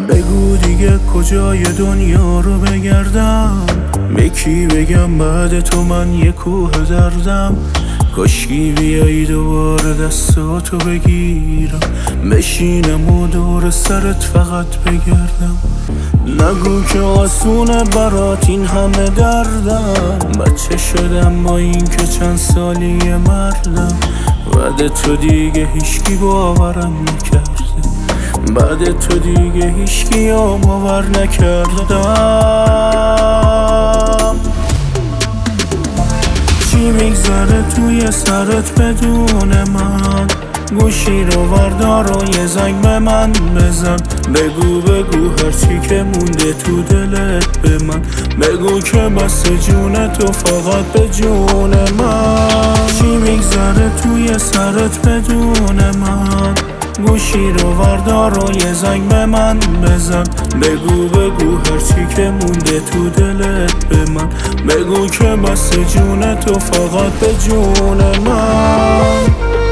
بگو دیگه کجای دنیا رو بگردم، به کی بگم بعد تو من یه کوه دردم. کاشکی بیایی دوباره دستاتو بگیرم، بشینم و دور سرت فقط بگردم. نگو که آسونه برات این همه دردم، بچه شدم با این که چند سالی مردم. بعد تو دیگه هیچکی باورم نکرده، بعد تو دیگه هیچکی باور نکردم. چی میگذره توی سرت بدون من؟ گوشی رو وردار و یه زنگ به من بزن. بگو هرچی که مونده تو دلت به من. بگو که بس جون تو فقط به جون من. چی میگذره توی سرت بدون من؟ گوشی رو وردار و یه زنگ به من بزن. بگو هرچی که مونده تو دلت به من. بگو که بس جون تو فقط به جون من.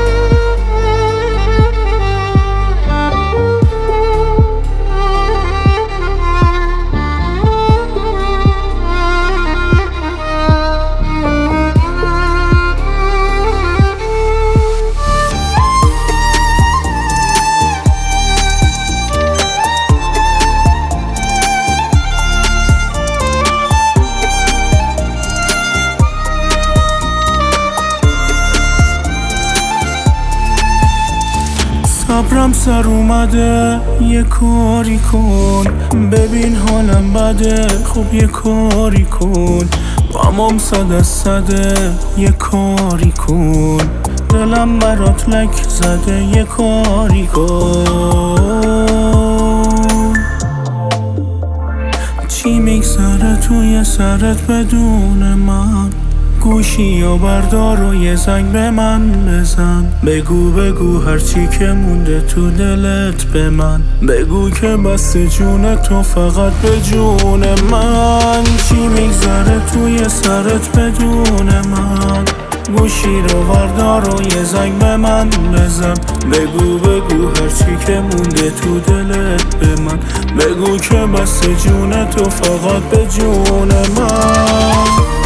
صبرم سر اومده، یه کاری کن. ببین حالم بده، خب یه کاری کن. غمام 100%، یه کاری کن. دلم برات لک زده، یه کاری کن. چی میگذره توی سرت بدون من؟ گوشی و بردار و یه زنگ به من بزن. بگو هرچی که مونده تو دلت به من. بگو که بس جون تو فقط به جون من. چی میگذره توی سرت بدون من؟ گوشی رو وردار و یه زنگ به من بزن. بگو هرچی که مونده تو دلت به من. بگو که بس جون تو فقط به جون من.